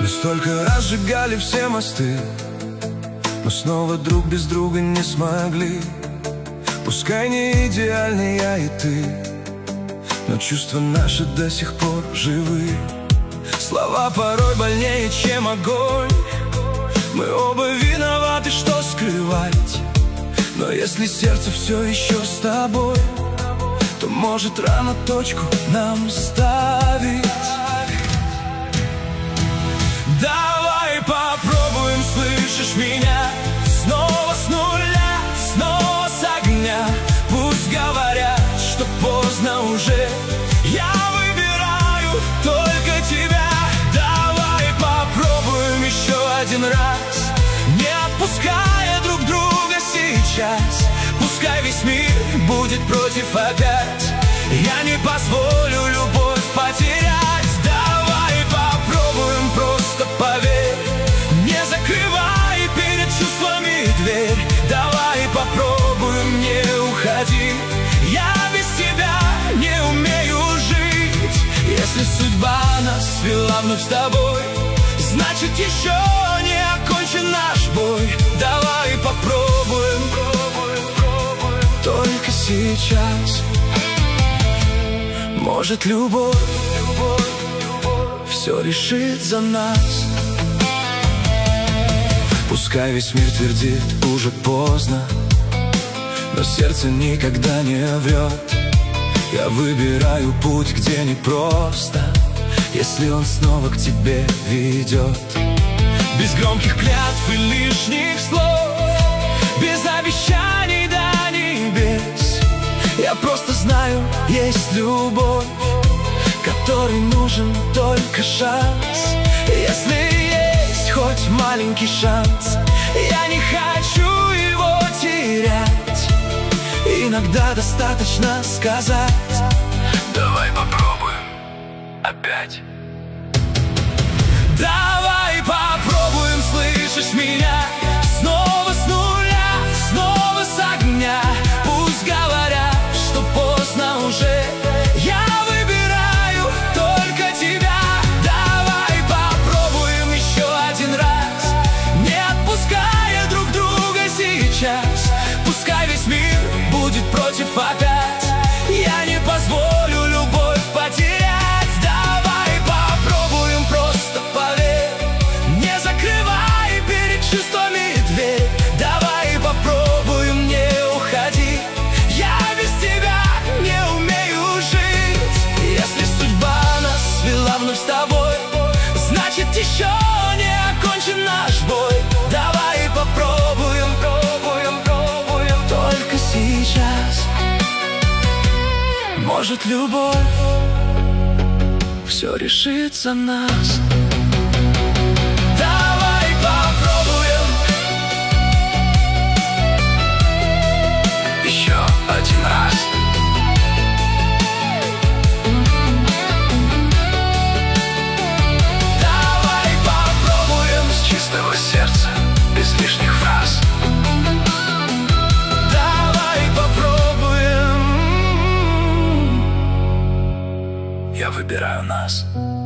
Столько раз сжигали все мосты, но снова друг без друга не смогли. Пускай не идеальны я и ты, но чувства наши до сих пор живы. Слова порой больнее, чем огонь. Мы оба виноваты, что скрывать. Но если сердце все еще с тобой, то может рано точку нам ставить. Давай попробуем, слышишь меня? Снова с нуля, снова с огня. Пусть говорят, что поздно уже, я выбираю только тебя. Давай попробуем еще один раз, не отпуская друг друга сейчас. Пускай весь мир будет против опять, я не позволю любовь потерять. Давай попробуем, просто поверь, не закрывай перед чувствами дверь. Давай попробуем, не уходи, я без тебя не умею жить. Если судьба нас свела вновь с тобой, значит еще не окончен наш бой. Давай попробуем, только сейчас. Может, любовь все решит за нас. Пускай весь мир твердит, уже поздно, но сердце никогда не врет. Я выбираю путь, где непросто, если он снова к тебе ведет. Без громких клятв и лишних слов, без обещаний до небес. Я просто знаю, есть любовь, которой нужен только шанс. Если есть хоть маленький шанс, я не хочу его терять. Иногда достаточно сказать: давай попробуем опять. Давай попробуем, слышишь меня? Снова с нуля, снова с огня. Пусть говорят, что поздно уже, я выбираю только тебя. Давай попробуем еще один раз, не отпуская друг друга сейчас. Пускай весь мир будет против опять, я не позволю любовь потерять. Давай попробуем, просто поверь, не закрывай перед чувствами дверь. Давай попробуем, не уходи, я без тебя не умею жить. Если судьба нас свела вновь с тобой, значит еще не окончен наш бой. Давай попробуем, только сейчас. Может, любовь все решит за нас. Давай попробуем еще один раз. Давай попробуем с чистого сердца, без лишних фраз. Давай попробуем, я выбираю нас.